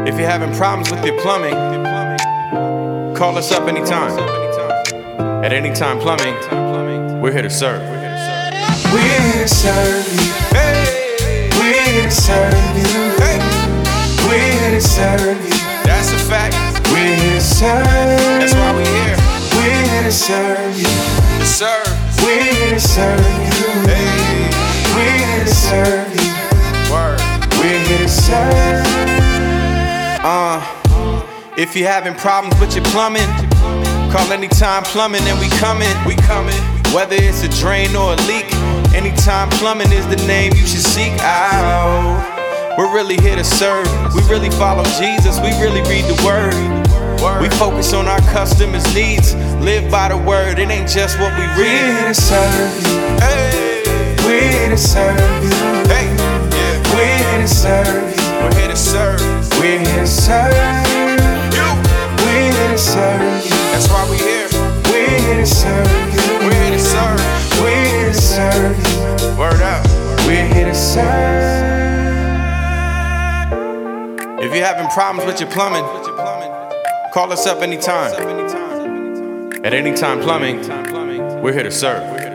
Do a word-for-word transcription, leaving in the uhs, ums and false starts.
If you're having problems with your plumbing, call us up anytime. At Anytime Plumbing, we're here to serve. We're here to serve you. Hey, We're here to serve you. hey, We're here to serve you. that's a fact. We're here to serve. That's why we're here We're here to serve you. to serve. We're here to serve you. Hey, We're here to serve you. word. We're here to serve. Uh, if you're having problems with your plumbing, call Anytime Plumbing and we coming. We coming. Whether it's a drain or a leak, Anytime Plumbing is the name you should seek out. We're really here to serve. We really follow Jesus. We really read the word. We focus on our customers' needs. Live by the word. It ain't just what we We're here read. to serve you. Hey, We're here to serve you. hey, yeah. We're here to serve you. We're here to serve We're here to serve you. We're here to serve you. That's why we here. We're here to serve you. We're here to serve. We're here to serve you. Word up. We're here to serve. If you're having problems with your plumbing, call us up anytime. At Anytime Plumbing, we're here to serve.